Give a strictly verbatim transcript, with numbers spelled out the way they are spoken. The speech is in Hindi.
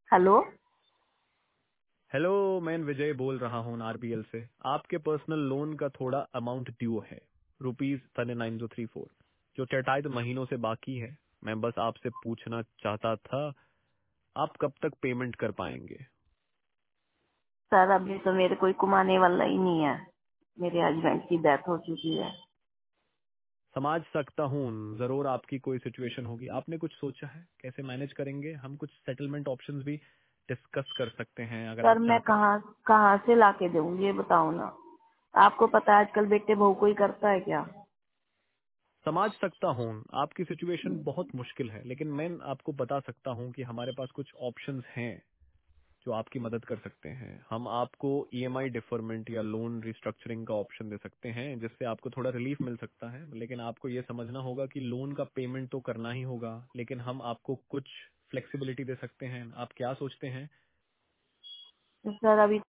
हेलो। हेलो, मैं विजय बोल रहा हूँ आरबीएल से। आपके पर्सनल लोन का थोड़ा अमाउंट ड्यू है, रुपीज थर्टी नाइन जो थ्री फोर, जो चटाई महीनों से बाकी है। मैं बस आपसे पूछना चाहता था, आप कब तक पेमेंट कर पाएंगे? सर अभी तो मेरे कोई कमाने वाला ही नहीं है। मेरे हस्बैंड की डेथ हो चुकी है। समझ सकता हूँ, जरूर आपकी कोई सिचुएशन होगी। आपने कुछ सोचा है कैसे मैनेज करेंगे? हम कुछ सेटलमेंट ऑप्शंस भी डिस्कस कर सकते हैं अगर सर आप मैं चाहते हैं। कहाँ कहाँ से लाके दूँ ये बताओ ना। आपको पता है आजकल बेटे बहू कोई करता है क्या। समझ सकता हूँ, आपकी सिचुएशन बहुत मुश्किल है, लेकिन मैं आपको बता सकता हूँ कि हमारे पास कुछ ऑप्शंस हैं जो आपकी मदद कर सकते हैं। हम आपको ईएमआई डिफरमेंट या लोन रिस्ट्रक्चरिंग का ऑप्शन दे सकते हैं, जिससे आपको थोड़ा रिलीफ मिल सकता है। लेकिन आपको ये समझना होगा कि लोन का पेमेंट तो करना ही होगा, लेकिन हम आपको कुछ फ्लेक्सिबिलिटी दे सकते हैं। आप क्या सोचते हैं? तो सर अभी